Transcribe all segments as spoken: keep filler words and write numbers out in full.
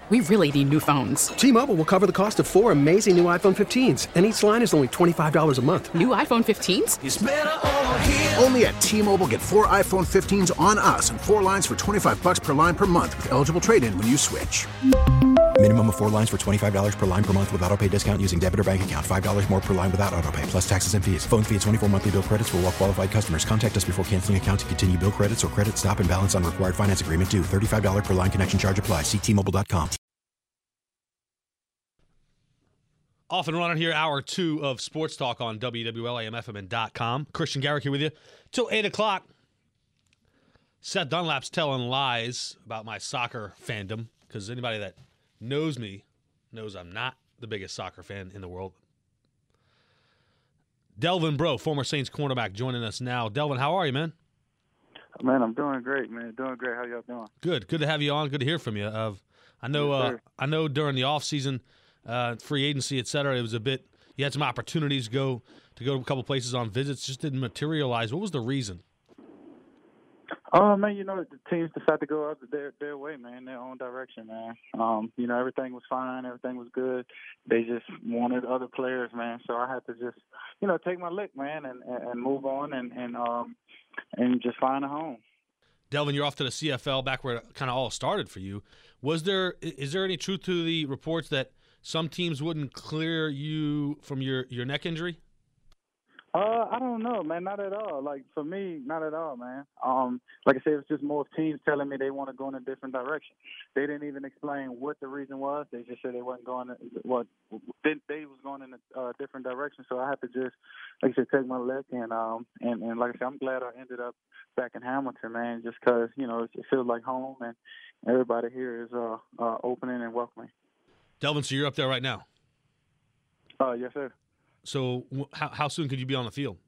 We really need new phones. T-Mobile will cover the cost of four amazing new iPhone fifteens, and each line is only twenty-five dollars a month. New iPhone fifteens? It's better over here. Only at T-Mobile, get four iPhone fifteens on us and four lines for twenty-five dollars per line per month with eligible trade-in when you switch. Minimum of four lines for twenty-five dollars per line per month with autopay discount using debit or bank account. five dollars more per line without autopay, plus taxes and fees. Phone fee at twenty-four monthly bill credits for well-qualified customers. Contact us before canceling account to continue bill credits or credit stop and balance on required finance agreement due. thirty-five dollars per line connection charge applies. See T Mobile dot com. Off and running here, hour two of Sports Talk on W W L A M F M N dot com. Christian Garrick here with you till eight o'clock. Seth Dunlap's telling lies about my soccer fandom, because anybody that knows me knows I'm not the biggest soccer fan in the world. Delvin Breaux, former Saints cornerback, joining us now. Delvin, how are you, man? Man, I'm doing great, man. Doing great. How y'all doing? Good. Good to have you on. Good to hear from you. Uh, I know. Yes, uh, I know during the off season, uh, free agency, et cetera, it was a bit. You had some opportunities to go to go to a couple places on visits, just didn't materialize. What was the reason? Oh, man, you know, the teams decided to go out their their way, man, their own direction, man. Um, you know, everything was fine, everything was good. They just wanted other players, man. So I had to just, you know, take my lick, man, and, and move on and and um and just find a home. Delvin, you're off to the C F L, back where it kind of all started for you. Was there is there any truth to the reports that some teams wouldn't clear you from your, your neck injury? Uh, I don't know, man. Not at all. Like, for me, not at all, man. Um, like I said, it's just more teams telling me they want to go in a different direction. They didn't even explain what the reason was. They just said they wasn't going. What they, they was going in a uh, different direction. So I had to just, like I said, take my lick and um and, and like I said, I'm glad I ended up back in Hamilton, man. Just because you know it, it feels like home and everybody here is uh, uh opening and welcoming. Delvin, so you're up there right now. Uh, yes, sir. So how how soon could you be on the field?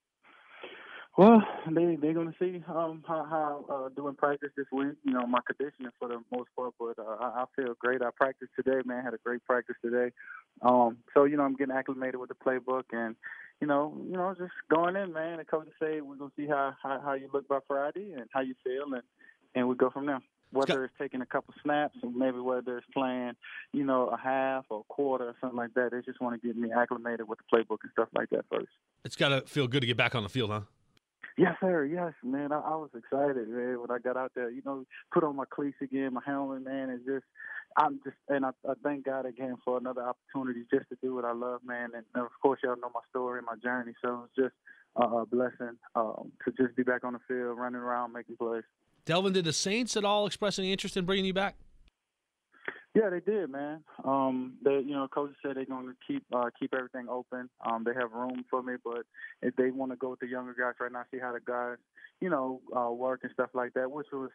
Well, they they're gonna see um, how, how uh, doing practice this week. You know, my conditioning for the most part, but uh, I, I feel great. I practiced today, man. Had a great practice today. Um, so you know, I'm getting acclimated with the playbook, and you know, you know, just going in, man. The coach say we're gonna see how, how how you look by Friday and how you feel, and and we go from there. Whether it's taking a couple snaps or maybe whether it's playing, you know, a half or a quarter or something like that. They just want to get me acclimated with the playbook and stuff like that first. It's got to feel good to get back on the field, huh? Yes, sir. Yes, man. I, I was excited, man, when I got out there. You know, put on my cleats again, my helmet, man. It's just, I'm just, and I, I thank God again for another opportunity just to do what I love, man. And, and of course, y'all know my story and my journey. So it's just uh, a blessing um, to just be back on the field, running around, making plays. Delvin, did the Saints at all express any interest in bringing you back? Yeah, they did, man. Um, they, you know, coaches said they're going to keep uh, keep everything open. Um, they have room for me, but if they want to go with the younger guys right now, see how the guys, you know, uh, work and stuff like that, which was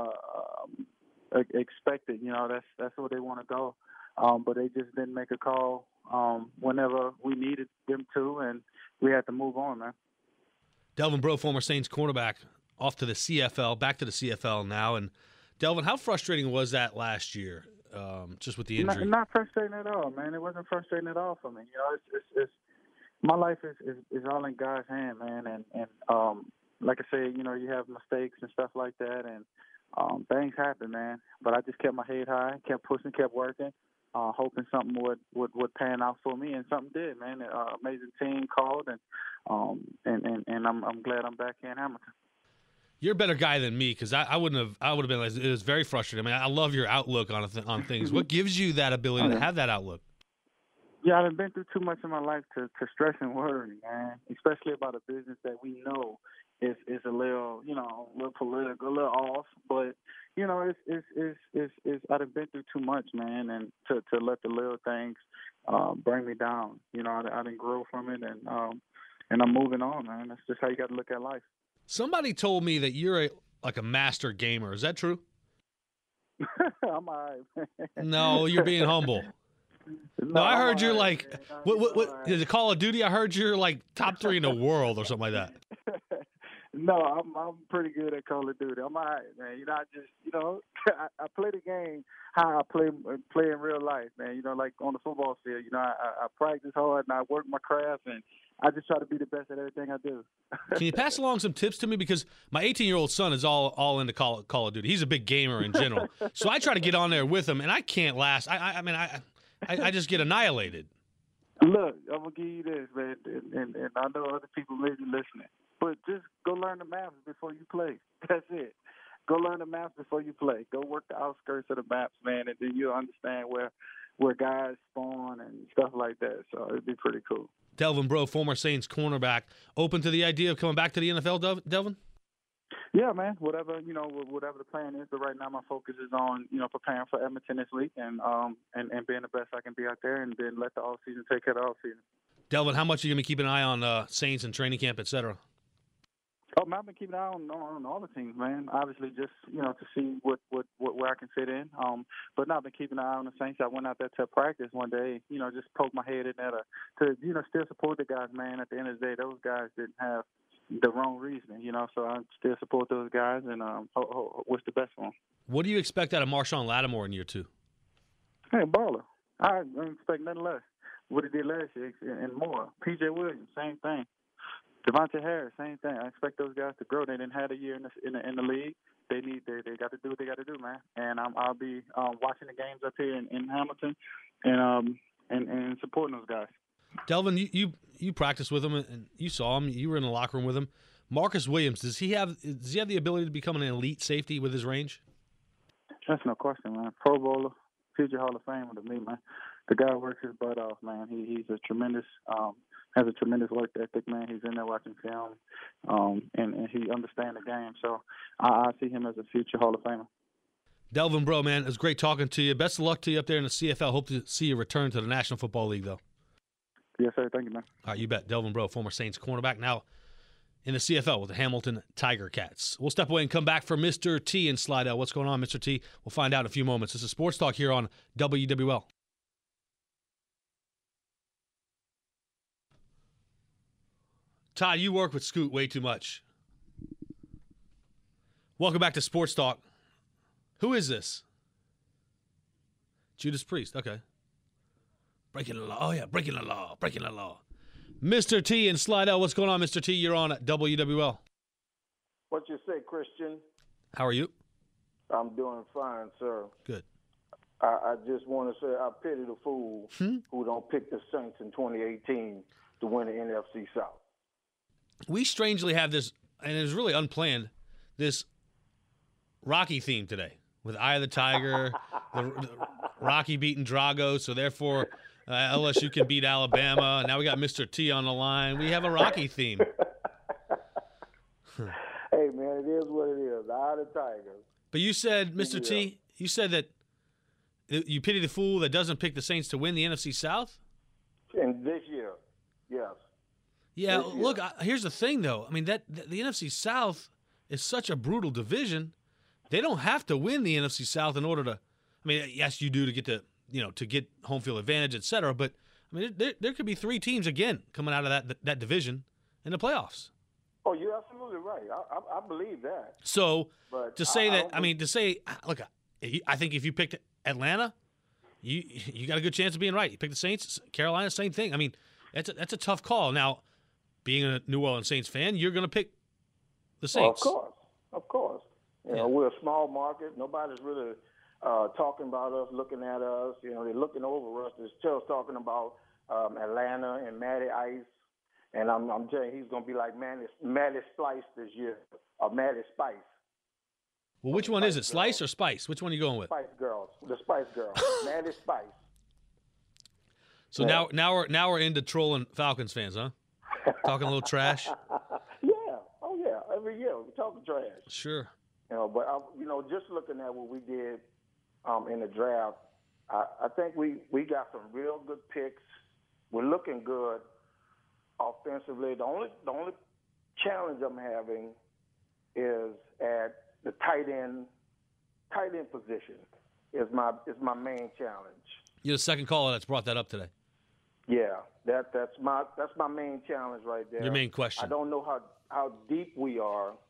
uh, um, expected. You know, that's that's where they want to go. Um, but they just didn't make a call um, whenever we needed them to, and we had to move on, man. Delvin Breaux, former Saints cornerback, off to the C F L, back to the C F L now. And Delvin, how frustrating was that last year, um, just with the injury? Not, not frustrating at all, man. It wasn't frustrating at all for me. You know, it's, it's, it's my life is, is, is all in God's hand, man. And and um, like I said, you know, you have mistakes and stuff like that, and um, things happen, man. But I just kept my head high, kept pushing, kept working, uh, hoping something would, would, would pan out for me, and something did, man. An uh, amazing team called, and um, and, and, and I'm I'm glad I'm back here in Hamilton. You're a better guy than me, because I, I wouldn't have. I would have been like, it was very frustrating. I mean, I love your outlook on th- on things. What gives you that ability to have that outlook? Yeah, I've been through too much in my life to, to stress and worry, man. Especially about a business that we know is is a little, you know, a little political, a little off. But you know, it's it's it's it's, it's I've been through too much, man, and to, to let the little things uh, bring me down. You know, I, I didn't grow from it, and um, and I'm moving on, man. That's just how you got to look at life. Somebody told me that you're a, like a master gamer. Is that true? I'm all right. No, you're being humble. No, no I heard you're right, like, what, what, what, right. Is it Call of Duty? I heard you're like top three in the world or something like that. No, I'm I'm pretty good at Call of Duty. I'm all right, man. You know, I just you know I, I play the game how I play play in real life, man. You know, like on the football field. You know, I, I practice hard and I work my craft, and I just try to be the best at everything I do. Can you pass along some tips to me? Because my eighteen-year-old son is all all into Call, Call of Duty. He's a big gamer in general, so I try to get on there with him, and I can't last. I I, I mean I, I I just get annihilated. Look, I'm gonna give you this, man, and, and, and I know other people may be listening, but just go learn the maps before you play. That's it. Go learn the maps before you play. Go work the outskirts of the maps, man, and then you'll understand where where guys spawn and stuff like that. So it'd be pretty cool. Delvin Breaux, former Saints cornerback, open to the idea of coming back to the N F L, Delvin? Yeah, man. Whatever you know, whatever the plan is. But right now, my focus is on you know preparing for Edmonton this week and um and, and being the best I can be out there, and then let the off season take care of the off season. Delvin, how much are you going to be keeping an eye on uh, Saints and training camp, et cetera? Oh, man, I've been keeping an eye on, on all the teams, man. Obviously, just you know to see what, what, what where I can fit in. Um, but now I've been keeping an eye on the Saints. I went out there to practice one day, you know, just poke my head in there to, to you know still support the guys, man. At the end of the day, those guys didn't have the wrong reasoning, you know. So I still support those guys and um, ho- ho- wish the best for them. What do you expect out of Marshawn Lattimore in year two? Hey, baller. I don't expect nothing less. What he did last year and more. P J Williams, same thing. Devontae Harris, same thing. I expect those guys to grow. They didn't have a year in the in the, in the league. They need they, they got to do what they got to do, man. And um, I'll be um, watching the games up here in, in Hamilton and um and, and supporting those guys. Delvin, you, you you practiced with him and you saw him. You were in the locker room with him. Marcus Williams, does he have does he have the ability to become an elite safety with his range? That's no question, man. Pro bowler, future Hall of Famer to me, man. The guy works his butt off, man. He he's a tremendous um, has a tremendous work ethic, man. He's in there watching film, um, and, and he understands the game. So I, I see him as a future Hall of Famer. Delvin Breaux, man, it was great talking to you. Best of luck to you up there in the C F L. Hope to see you return to the National Football League, though. Yes, sir. Thank you, man. All right, you bet. Delvin Breaux, former Saints cornerback, now in the C F L with the Hamilton Tiger Cats. We'll step away and come back for Mister T in Slidell. What's going on, Mister T? We'll find out in a few moments. This is Sports Talk here on W W L. Todd, you work with Scoot way too much. Welcome back to Sports Talk. Who is this? Judas Priest. Okay. Breaking the law. Oh, yeah, breaking the law. Breaking the law. Mister T in Slidell. What's going on, Mister T? You're on at W W L. What you say, Christian? How are you? I'm doing fine, sir. Good. I, I just want to say I pity the fool Hmm? who don't pick the Saints in twenty eighteen to win the N F C South. We strangely have this, and it was really unplanned, this Rocky theme today with Eye of the Tiger, the, the Rocky beating Drago, so therefore uh, L S U can beat Alabama. Now we got Mister T on the line. We have a Rocky theme. Hey, man, it is what it is. Eye of the Tiger. But you said, Mister Yeah. T, you said that you pity the fool that doesn't pick the Saints to win the N F C South? And this year, yes. Yeah, This year. look, I, here's the thing, though. I mean, that the, the N F C South is such a brutal division. They don't have to win the N F C South in order to. I mean, yes, you do to get to you know to get home field advantage, et cetera. But I mean, there there could be three teams again coming out of that that division in the playoffs. Oh, you're absolutely right. I, I, I believe that. So But to say I- I that, don't I mean, to say, look, I think if you picked Atlanta, you you got a good chance of being right. You picked the Saints, Carolina, same thing. I mean, that's a, that's a tough call. Now, being a New Orleans Saints fan, you're going to pick the Well, of Saints. course, of course. You know, Yeah. we're a small market. Nobody's really uh, talking about us, looking at us. You know, they're looking over us. They're still talking about um, Atlanta and Matty Ice. And I'm, I'm telling you, he's going to be like Matty, Matty Slice this year, or Matty Spice. Well, which one is it, Slice or Spice? Which one are you going with? Spice Girls, the Spice Girls, Matty Spice. So Yeah. now now we're now we're into trolling Falcons fans, huh? Talking a little trash. Yeah, oh yeah, every year we're talking trash. Sure. You know, but I, you know, just looking at what we did um, in the draft, I, I think we, we got some real good picks. We're looking good offensively. The only the only challenge I'm having is at the tight end tight end position is my is my main challenge. You're the second caller that's brought that up today. Yeah, that that's my that's my main challenge right there. Your main question. I don't know how how deep we are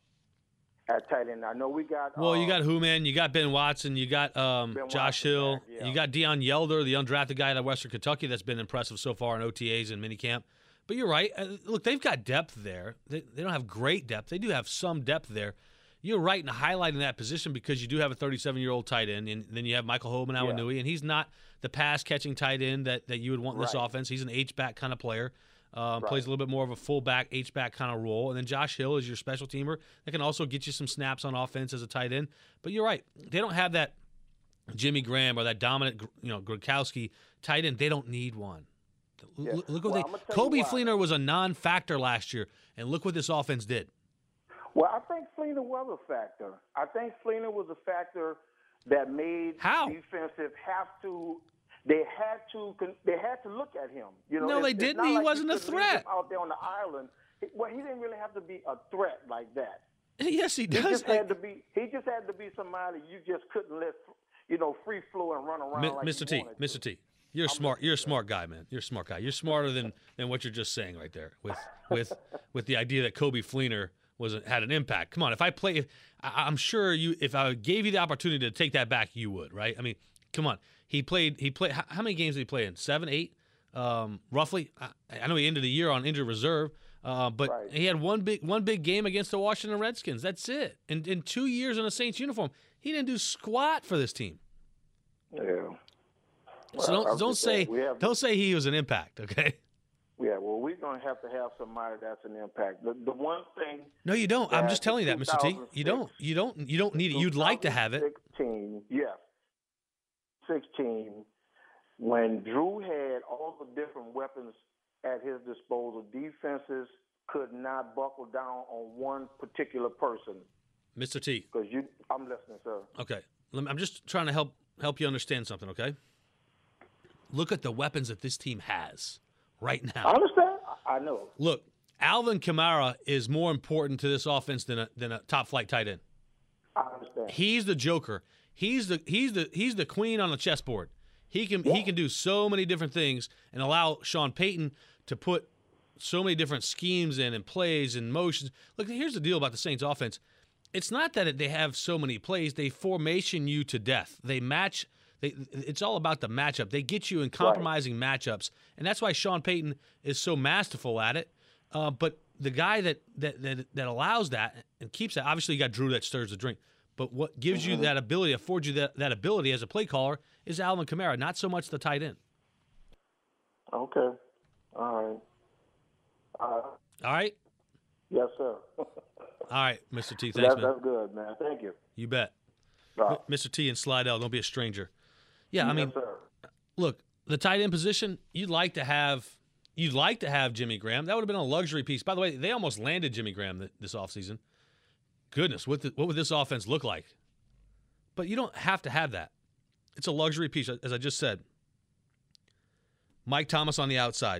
at tight end. I know we got. Well, uh, you got who, man? You got Ben Watson. You got um, Ben Josh Watson Hill. back, yeah. You got Deion Yelder, the undrafted guy out of Western Kentucky that's been impressive so far in O T As and minicamp. But you're right. Uh, look, they've got depth there. They, they don't have great depth. They do have some depth there. You're right in highlighting that position because you do have a thirty-seven-year-old tight end, and then you have Michael Hoban Awanui, yeah. and he's not the pass-catching tight end that, that you would want in this right. offense. He's an H-back kind of player. Um, right. Plays a little bit more of a fullback, H-back kind of role. And then Josh Hill is your special teamer that can also get you some snaps on offense as a tight end. But you're right. They don't have that Jimmy Graham or that dominant, you know, Gronkowski tight end. They don't need one. Yeah. L- look what well, they – Kobe Fleener Fleener was a non-factor last year, and look what this offense did. Well, I think Fleener was a factor. I think Fleener was a factor that made How? defensive have to – They had to. They had to look at him. You know, No, they it's, didn't. It's He not like wasn't you a could leave threat. him out there on the island. He, well, he didn't really have to be a threat like that. Yes, he He does. just had to be. He just had to be somebody you just couldn't let, you know, free flow and run around. Mi- like Mister you T, wanted Mister to. T, you're smart. You're a smart guy, man. You're a smart guy. You're smarter than, than what you're just saying right there with with with the idea that Kobe Fleener was a, had an impact. Come on, if I play, if, I, I'm sure you. If I gave you the opportunity to take that back, you would, right? I mean, come on. He played. He played. How, how many games did he play in? Seven, eight, um, roughly. I, I know he ended the year on injured reserve, uh, but Right. he had one big one big game against the Washington Redskins. That's it. And in two years in a Saints uniform, he didn't do squat for this team. Yeah. So Well, I don't was don't just say saying, we have- don't say he was an impact. Okay. Yeah. Well, we're gonna have to have somebody that's an impact. The, the one thing. No, you don't. I'm that just telling you that, Mister T. You two thousand six don't. You don't. You don't need it. You'd like to have it. sixteen, yes. sixteen, when Drew had all the different weapons at his disposal, defenses could not buckle down on one particular person. Mister T. Because you, I'm listening, sir. Okay. Let me- I'm just trying to help help you understand something. Okay. Look at the weapons that this team has right I now. understand. I I know. Look, Alvin Kamara is more important to this offense than a than a top flight tight end. I understand. He's the joker. He's the he's the he's the queen on the chessboard. He can he can do so many different things and allow Sean Payton to put so many different schemes in and plays and motions. Look, here's the deal about the Saints offense. It's not that it, they have so many plays. They formation you to death. They match. They, it's all about the matchup. They get you in compromising right. matchups, and that's why Sean Payton is so masterful at it. Uh, but the guy that, that that that allows that and keeps that, obviously you got Drew that stirs the drink. But what gives mm-hmm. you that ability, affords you that, that ability as a play caller is Alvin Kamara, not so much the tight end. Okay. All right. Uh, All right? Yes, sir. All right, Mister T. Thanks, that's, man. That's good, man. Thank you. You bet. Right. Mister T and Slidell, don't be a stranger. Yeah, I yes, mean, sir. Look, the tight end position, you'd like to have you'd like to have Jimmy Graham. That would have been a luxury piece. By the way, they almost landed Jimmy Graham th- this offseason. Goodness, what, the, what would this offense look like? But you don't have to have that. It's a luxury piece, as I just said. Mike Thomas on the outside.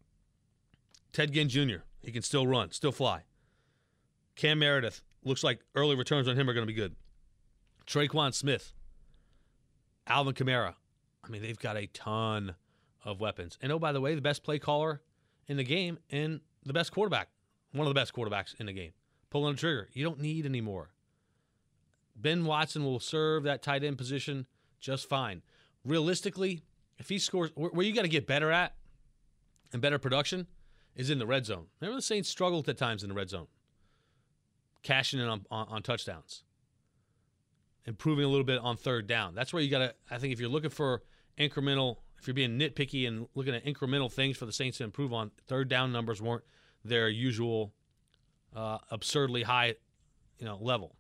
Ted Ginn Junior He can still run, still fly. Cam Meredith, looks like early returns on him are going to be good. Traquan Smith. Alvin Kamara. I mean, they've got a ton of weapons. And, oh, by the way, the best play caller in the game and the best quarterback, one of the best quarterbacks in the game, pulling the trigger. You don't need any more. Ben Watson will serve that tight end position just fine. Realistically, if he scores, where you got to get better at and better production is in the red zone. Remember the Saints struggled at times in the red zone, cashing in on, on, on touchdowns, improving a little bit on third down. That's where you got to, I think if you're looking for incremental, if you're being nitpicky and looking at incremental things for the Saints to improve on, third down numbers weren't their usual uh, absurdly high, you know, level.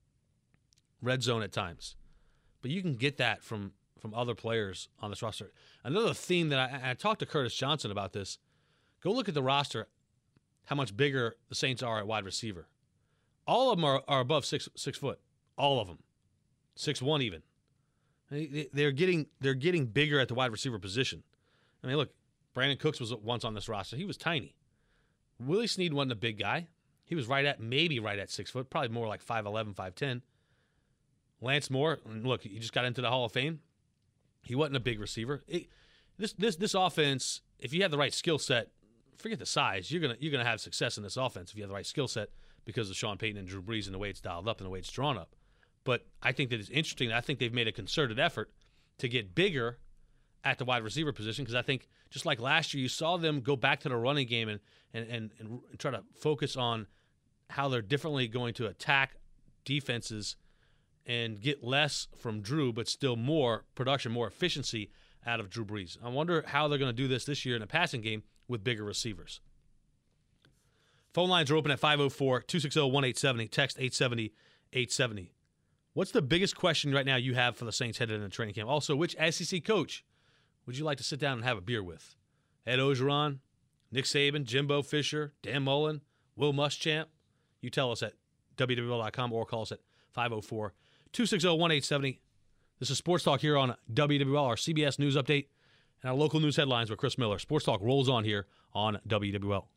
Red zone at times. But you can get that from, from other players on this roster. Another theme that I, I talked to Curtis Johnson about this, go look at the roster, how much bigger the Saints are at wide receiver. All of them are, are above six six foot. All of them. six one even. They're getting they're getting bigger at the wide receiver position. I mean, look, Brandon Cooks was once on this roster. He was tiny. Willie Snead wasn't a big guy. He was right at, maybe right at six foot, probably more like five eleven, five ten. Lance Moore, look, he just got into the Hall of Fame. He wasn't a big receiver. It, this this this offense, if you have the right skill set, forget the size. You're gonna you're gonna have success in this offense if you have the right skill set. because of Sean Payton and Drew Brees and the way it's dialed up and the way it's drawn up. But I think that it's interesting. I think they've made a concerted effort to get bigger at the wide receiver position because I think just like last year, you saw them go back to the running game and, and, and, and try to focus on how they're differently going to attack defenses and get less from Drew, but still more production, more efficiency out of Drew Brees. I wonder how they're going to do this this year in the passing game with bigger receivers. Phone lines are open at five oh four, two six zero, one eight seven zero. Text eight seventy, eight seventy. What's the biggest question right now you have for the Saints headed into training camp? Also, which S E C coach would you like to sit down and have a beer with? Ed Orgeron, Nick Saban, Jimbo Fisher, Dan Mullen, Will Muschamp? You tell us at W W L dot com or call us at five oh four, two six zero, one eight seven zero. This is Sports Talk here on W W L, our C B S News Update, and our local news headlines with Chris Miller. Sports Talk rolls on here on W W L.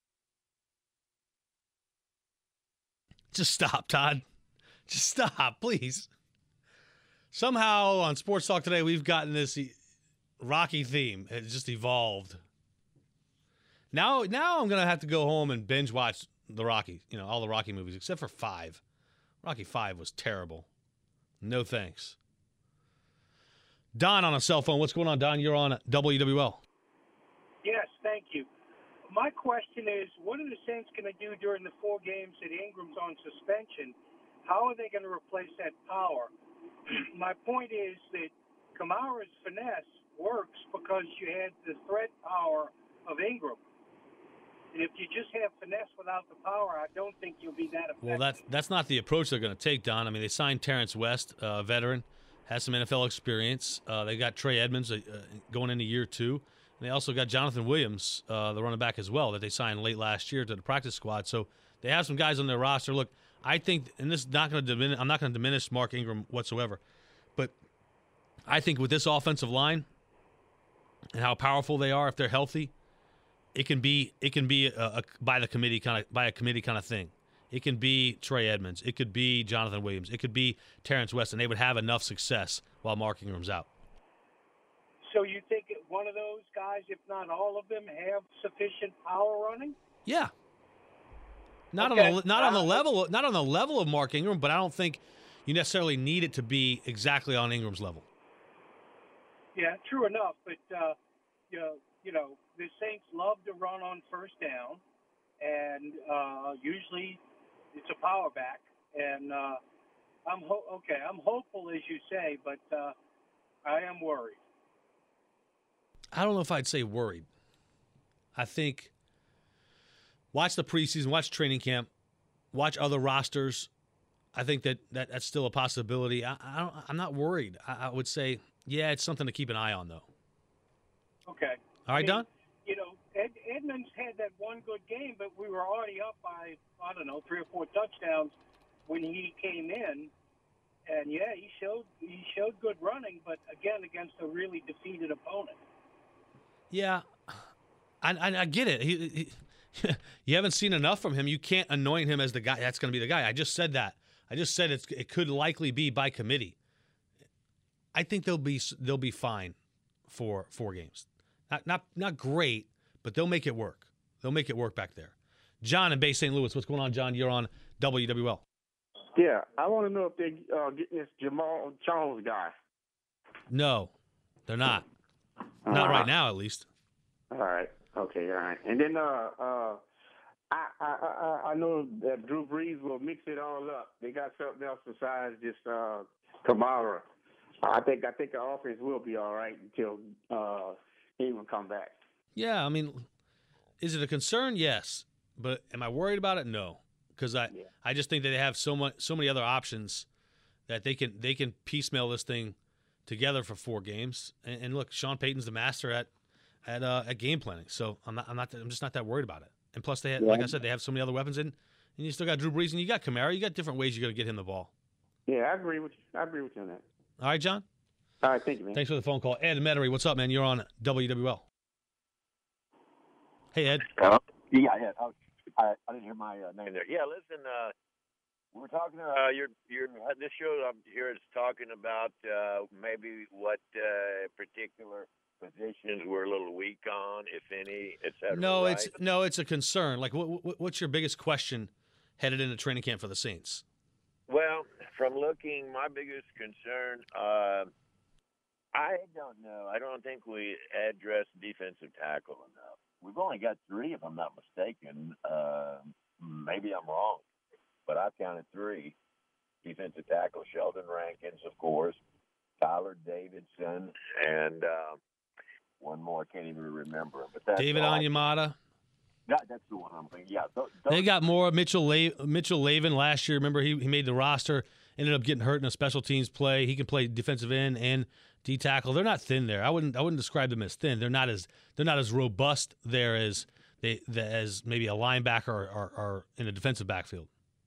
Just stop, Todd. Just stop, please. Somehow on Sports Talk today, we've gotten this Rocky theme. It just evolved. Now, now I'm going to have to go home and binge watch the Rocky, you know, all the Rocky movies, except for five. Rocky five was terrible. No thanks. Don on a cell phone. What's going on, Don? You're on W W L. Yes, thank you. My question is, what are the Saints going to do during the four games that Ingram's on suspension? How are they going to replace that power? My point is that Kamara's finesse works because you had the threat power of Ingram. And if you just have finesse without the power, I don't think you'll be that effective. Well, that's, that's not the approach they're going to take, Don. I mean, they signed Terrence West, a uh, veteran, has some N F L experience. Uh, they got Trey Edmonds uh, going into year two. And they also got Jonathan Williams, uh, the running back as well, that they signed late last year to the practice squad. So they have some guys on their roster. Look, I think, and this is not going to diminish, I'm not going to diminish Mark Ingram whatsoever, but I think with this offensive line and how powerful they are, if they're healthy, it can be it can be a, a by the committee kind of by a committee kind of thing. It can be Trey Edmonds, it could be Jonathan Williams, it could be Terrence West, and they would have enough success while Mark Ingram's out. So you think one of those guys, if not all of them, have sufficient power running? Yeah. Not okay. on the not on the level not on the level of Mark Ingram, but I don't think you necessarily need it to be exactly on Ingram's level. Yeah, true enough. But uh, you know, you know, the Saints love to run on first down, and uh, usually it's a power back. And uh, I'm ho- okay. I'm hopeful, as you say, but uh, I am worried. I don't know if I'd say worried. I think watch the preseason, watch training camp, watch other rosters. I think that, that that's still a possibility. I, I don't, I'm not worried. I, I would say, yeah, it's something to keep an eye on, though. Okay. All right, I mean, Don? You know, Ed, Edmonds had that one good game, but we were already up by, I don't know, three or four touchdowns when he came in. And, yeah, he showed he showed good running, but, again, against a really defeated opponent. Yeah, I, I, I get it. He, he, you haven't seen enough from him. You can't anoint him as the guy. That's going to be the guy. I just said that. I just said it's, it could likely be by committee. I think they'll be they'll be fine for four games. Not not not great, but they'll make it work. They'll make it work back there. John in Bay Saint Louis, what's going on, John? You're on W W L. Yeah, I want to know if they're uh, getting this Jamal Jones guy. No, they're not. Not uh, right now, at least. All right. Okay. All right. And then uh, uh, I, I I I know that Drew Brees will mix it all up. They got something else besides just uh, Kamara. I think I think the offense will be all right until uh, he will come back. Yeah, I mean, is it a concern? Yes, but am I worried about it? No, because I Yeah. I just think that they have so much so many other options that they can they can piecemeal this thing together for four games. And, and look, Sean Payton's the master at at uh, at game planning, so I'm not I'm not I'm just not that worried about it. And plus, they have, Yeah. like I said, they have so many other weapons in, and you still got Drew Brees and you got Kamara. You got different ways you're going to get him the ball. Yeah, I agree with you. I agree with you on that. All right, John. All right, thank you, man. Thanks for the phone call. Ed Metairie, what's up, man? You're on W W L. Hey, Ed. Uh, yeah, yeah. I, I, I didn't hear my uh, name there. Yeah, listen. Uh, we're talking. Uh, you're, you're. This show I'm here is talking about uh, maybe what uh, particular positions we're a little weak on, if any, et cetera. No, right? it's no, it's a concern. Like, what, what, what's your biggest question headed into training camp for the Saints? Well, from looking, my biggest concern, uh, I don't know. I don't think we addressed defensive tackle enough. We've only got three, if I'm not mistaken. Uh, maybe I'm wrong, but I've counted three defensive tackle. Sheldon Rankins, of course, Tyler Davidson, and uh, one more. I can't even remember him. But that's David all. Onyemata. That, that's the one I'm thinking. Yeah, those, They got more. Mitchell La- Mitchell Lavin last year. Remember, he, he made the roster, ended up getting hurt in a special teams play. He can play defensive end and D tackle. They're not thin there. I wouldn't I wouldn't describe them as thin. They're not as they're not as robust there as they as maybe a linebacker or, or, or in a defensive backfield.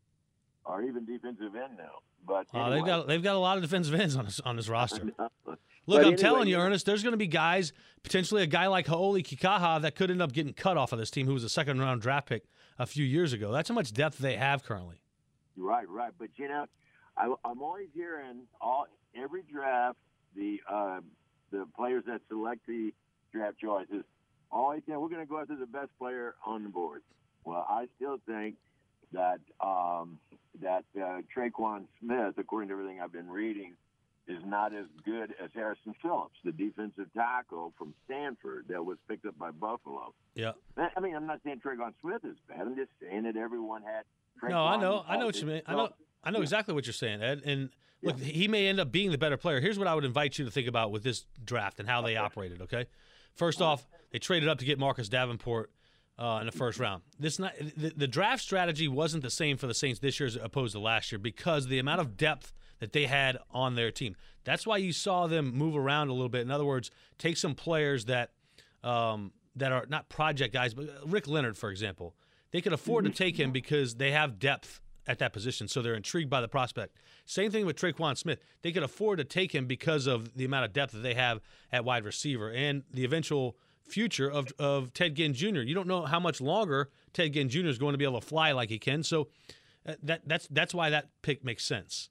Or even defensive end now. But Uh, anyway. they've got they've got a lot of defensive ends on this on this roster. Look, But I'm anyway, telling you, yeah. Ernest, there's going to be guys, potentially a guy like Haoli Kikaha that could end up getting cut off of this team, who was a second round draft pick a few years ago. That's how much depth they have currently. Right, right. But, you know, I, I'm always hearing all every draft, the uh, the players that select the draft choices, always saying, we're going to go after the best player on the board. Well, I still think that um, that uh, Traquan Smith, according to everything I've been reading, is not as good as Harrison Phillips, the defensive tackle from Stanford that was picked up by Buffalo. Yeah. I mean, I'm not saying Traquan Smith is bad. I'm just saying that everyone had Traquan. No, I know, I know what you mean. I know, I know exactly what you're saying, Ed. And look, yeah. he may end up being the better player. Here's what I would invite you to think about with this draft and how they operated. Okay, first off, they traded up to get Marcus Davenport uh, in the first round. This not the, the draft strategy wasn't the same for the Saints this year as opposed to last year because the amount of depth that they had on their team. That's why you saw them move around a little bit. In other words, take some players that um, that are not project guys, but Rick Leonard, for example. They could afford to take him because they have depth at that position, so they're intrigued by the prospect. Same thing with Traquan Smith. They could afford to take him because of the amount of depth that they have at wide receiver and the eventual future of, of Ted Ginn Junior You don't know how much longer Ted Ginn Junior is going to be able to fly like he can, so uh, that that's that's why that pick makes sense.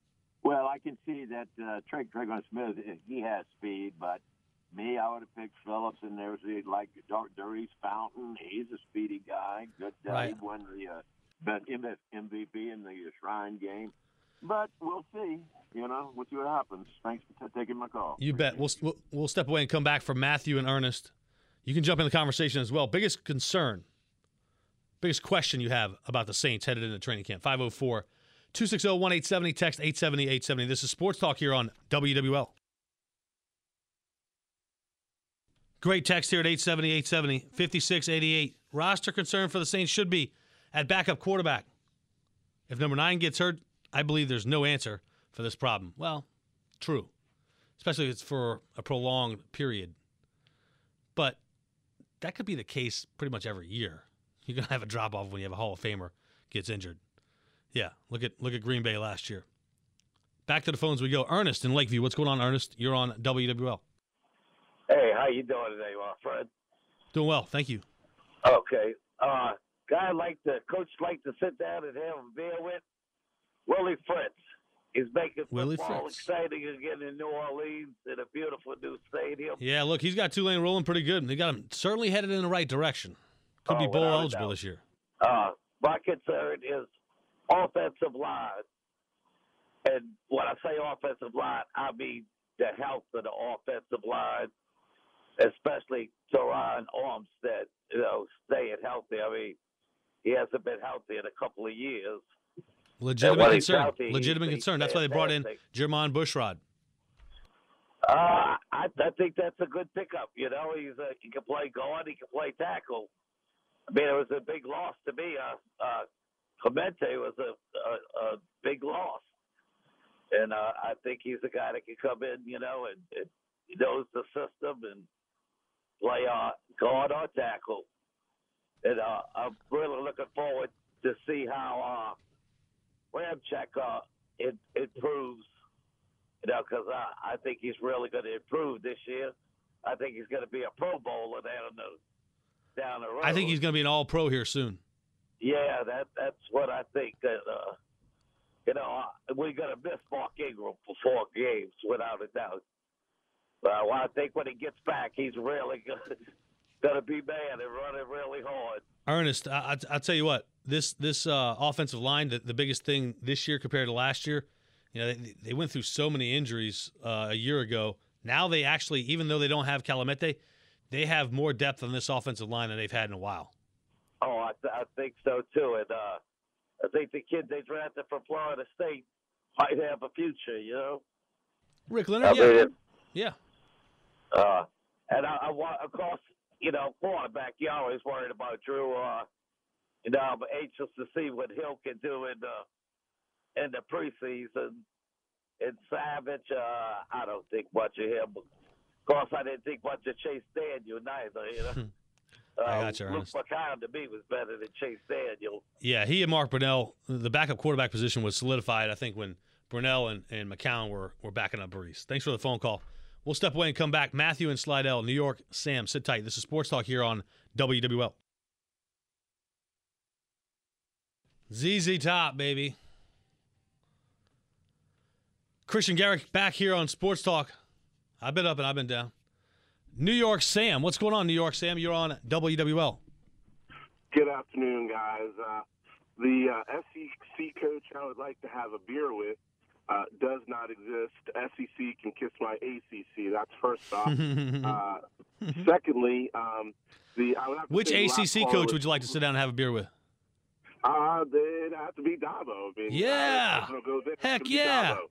Well, I can see that uh, Tra- Traquan Smith, he has speed, but me, I would have picked Phillips, and there's like Darius Fountain. He's a speedy guy. Good guy. Right. He won the uh, M V P in the Shrine game. But we'll see. You know, we'll see what happens. Thanks for t- taking my call. You bet. We'll, we'll we'll step away and come back from Matthew and Ernest. You can jump in the conversation as well. Biggest concern, biggest question you have about the Saints headed into training camp, five oh four, two six zero, one eight seven zero, text eight seventy, eight seventy. This is Sports Talk here on W W L. Great text here at eight seventy, eight seventy, fifty-six eighty-eight. Roster concern for the Saints should be at backup quarterback. If number nine gets hurt, I believe there's no answer for this problem. Well, true, especially if it's for a prolonged period. But that could be the case pretty much every year. You're going to have a drop-off when you have a Hall of Famer gets injured. Yeah, look at look at Green Bay last year. Back to the phones we go. Ernest in Lakeview. What's going on, Ernest? You're on W W L. Hey, how you doing today, my friend? Doing well, thank you. Okay. Uh, guy like to, coach like to sit down and have a beer with? Willie Fritz. He's making Willie football Fritz. exciting again in New Orleans in a beautiful new stadium. Yeah, look, he's got Tulane rolling pretty good. They got him certainly headed in the right direction. Could Oh, be bowl without a eligible doubt. this year. Uh, my concern is offensive line. And when I say offensive line, I mean the health of the offensive line, especially Teron Armstead, you know, staying healthy. I mean, he hasn't been healthy in a couple of years. Legitimate when he's concern. healthy, Legitimate he's- concern. he's That's why they brought in fantastic. Jermon Bushrod. Uh, I, I think that's a good pickup. You know, he's a, he can play guard, he can play tackle. I mean, it was a big loss to me. Uh, uh, Clemente was a, a, a big loss. And uh, I think he's a guy that can come in, you know, and, and he knows the system and play uh, guard or tackle. And uh, I'm really looking forward to see how uh, Ramczyk uh, it, improves. You know, because I, I think he's really going to improve this year. I think he's going to be a Pro Bowler down the down the road. I think he's going to be an all-pro here soon. Yeah, that that's what I think. That uh, you know, uh, we're going to miss Mark Ingram for four games without a doubt. But well, I think when he gets back, he's really good. gonna be mad and running really hard. Ernest, I, I, I'll tell you what. This this uh, offensive line, the, the biggest thing this year compared to last year, you know, they, they went through so many injuries uh, a year ago. Now they actually, even though they don't have Calamete, they have more depth on this offensive line than they've had in a while. Oh, I, th- I think so too, and uh, I think the kid they drafted from Florida State might have a future. You know, Rick Leonard. I yeah, mean, yeah. Uh, and I, I want, of course, you know, quarterback. You always worried about Drew. Uh, you know, I'm anxious to see what Hill can do in the in the preseason. And Savage, uh, I don't think much of him. Of course, I didn't think much of Chase Daniel neither. You know, uh, I got you, Luke Ernest. McCown to me was better than Chase Daniel. Yeah, he and Mark Brunell, the backup quarterback position was solidified, I think, when Brunell and, and McCown were, were backing up Brees. Thanks for the phone call. We'll step away and come back. Matthew and Slidell, New York, Sam, sit tight. This is Sports Talk here on W W L. Z Z Top, baby. Christian Garrick back here on Sports Talk. I've been up and I've been down. New York Sam. What's going on, New York Sam? You're on W W L. Good afternoon, guys. Uh, the uh, S E C coach I would like to have a beer with uh, does not exist. S E C can kiss my A C C. That's first off. uh, secondly, um, the I would have to Which say A C C coach was, would you like to sit down and have a beer with? Uh, it'd have to be Dabo. I mean, yeah. I, go there. Heck yeah. Dabo.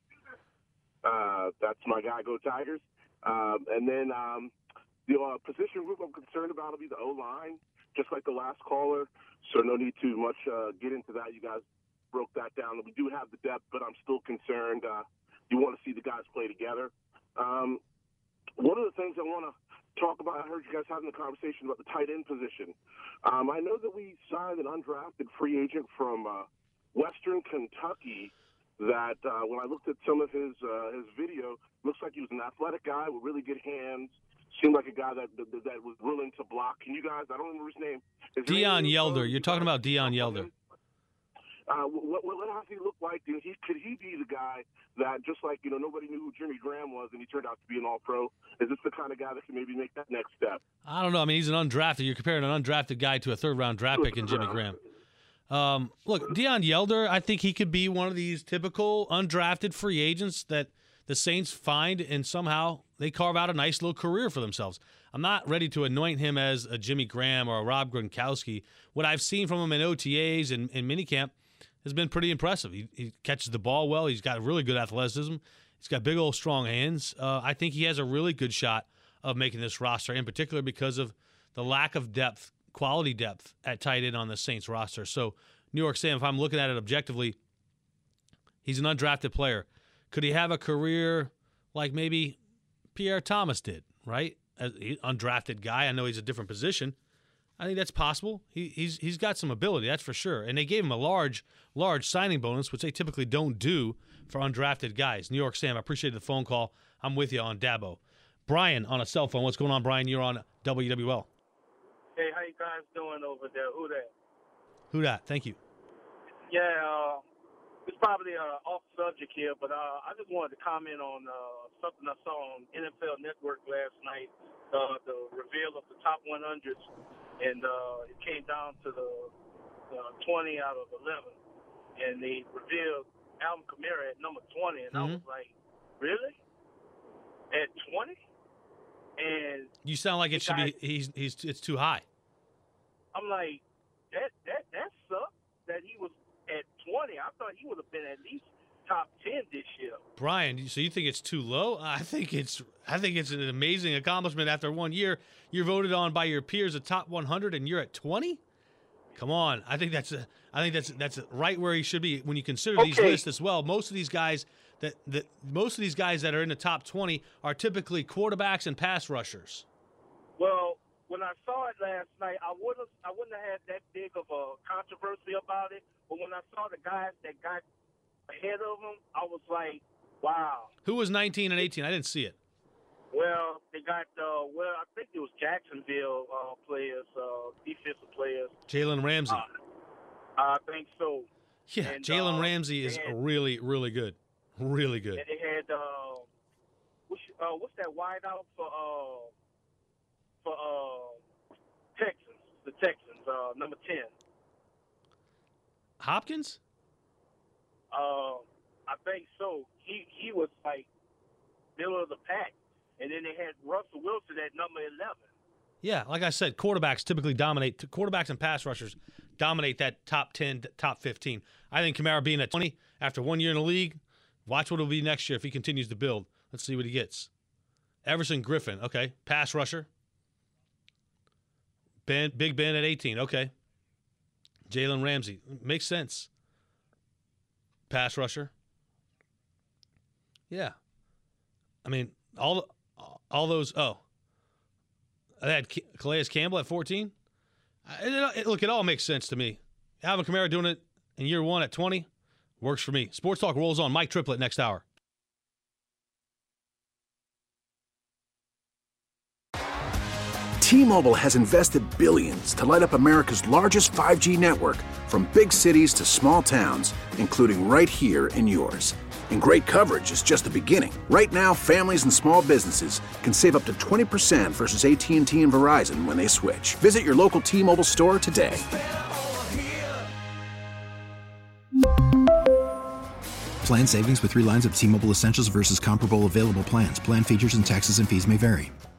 Uh, that's my guy. Go Tigers. Um, and then um, the uh, position group I'm concerned about will be the O-line, just like the last caller. So no need to much uh, get into that. You guys broke that down. We do have the depth, but I'm still concerned. Uh, you want to see the guys play together. Um, one of the things I want to talk about, I heard you guys having a conversation about the tight end position. Um, I know that we signed an undrafted free agent from uh, Western Kentucky that uh, when I looked at some of his uh, his video, looks like he was an athletic guy with really good hands. Seemed like a guy that that, that was willing to block. Can you guys, I don't remember his name. Dion Yelder. You're talking about Dion Yelder. Uh, what, what, what does he look like? He, could he be the guy that, just like, you know, nobody knew who Jimmy Graham was and he turned out to be an all-pro? Is this the kind of guy that can maybe make that next step? I don't know. I mean, he's an undrafted. You're comparing an undrafted guy to a third-round draft pick in Jimmy Graham. Um, look, Dion Yelder, I think he could be one of these typical undrafted free agents that the Saints find and somehow they carve out a nice little career for themselves. I'm not ready to anoint him as a Jimmy Graham or a Rob Gronkowski. What I've seen from him in O T As and in minicamp has been pretty impressive. He, he catches the ball well. He's got really good athleticism. He's got big old strong hands. Uh, I think he has a really good shot of making this roster, in particular because of the lack of depth, quality depth at tight end on the Saints roster. So, New York Sam, if I'm looking at it objectively, he's an undrafted player. Could he have a career like maybe Pierre Thomas did, right? As an undrafted guy. I know he's a different position. I think that's possible. He, he's he's got some ability, that's for sure. And they gave him a large, large signing bonus, which they typically don't do for undrafted guys. New York Sam, I appreciate the phone call. I'm with you on Dabo. Brian on a cell phone. What's going on, Brian? You're on W W L. Hey, how you guys doing over there? Who that? Who that? Thank you. Yeah, uh, it's probably uh, off subject here, but uh, I just wanted to comment on uh, something I saw on N F L Network last night, uh, the reveal of the top one hundreds, and uh, it came down to the uh, twenty out of eleven, and they revealed Alvin Kamara at number twenty, and mm-hmm. I was like, really? At twenty? And you sound like it should guy, be he's he's it's too high. I'm like, that that that sucks that he was at twenty. I thought he would have been at least top ten this year. Brian, so you think it's too low? I think it's I think it's an amazing accomplishment after one year. You're voted on by your peers a top one hundred and you're at twenty? Come on. I think that's a, I think that's that's right where he should be when you consider okay. these lists as well. Most of these guys that that most of these guys that are in the top twenty are typically quarterbacks and pass rushers. Well, when I saw it last night, I wouldn't I wouldn't have had that big of a controversy about it. But when I saw the guys that got ahead of him, I was like, wow. Who was nineteen and eighteen? I didn't see it. Well, they got, uh, well, I think it was Jacksonville uh, players, uh, defensive players. Jalen Ramsey. Uh, I think so. Yeah, Jalen uh, Ramsey is had, really, really good. Really good. And they had, uh, what's, uh, what's that wideout for, uh, for uh, the Texans, uh, number ten. Hopkins? Uh, I think so. He he was like middle of the pack, and then they had Russell Wilson at number eleven. Yeah, like I said, quarterbacks typically dominate. Quarterbacks and pass rushers dominate that top ten, top fifteen. I think Kamara being at twenty after one year in the league, watch what it'll be next year if he continues to build. Let's see what he gets. Everson Griffin, okay, pass rusher. Ben, Big Ben at eighteen, okay. Jalen Ramsey, makes sense. Pass rusher. Yeah. I mean, all all those, oh. I had Calais Campbell at fourteen. It, it, look, it all makes sense to me. Alvin Kamara doing it in year one at twenty works for me. Sports Talk rolls on. Mike Triplett next hour. T-Mobile has invested billions to light up America's largest five G network, from big cities to small towns, including right here in yours. And great coverage is just the beginning. Right now, families and small businesses can save up to twenty percent versus A T and T and Verizon when they switch. Visit your local T-Mobile store today. Plan savings with three lines of T-Mobile Essentials versus comparable available plans. Plan features and taxes and fees may vary.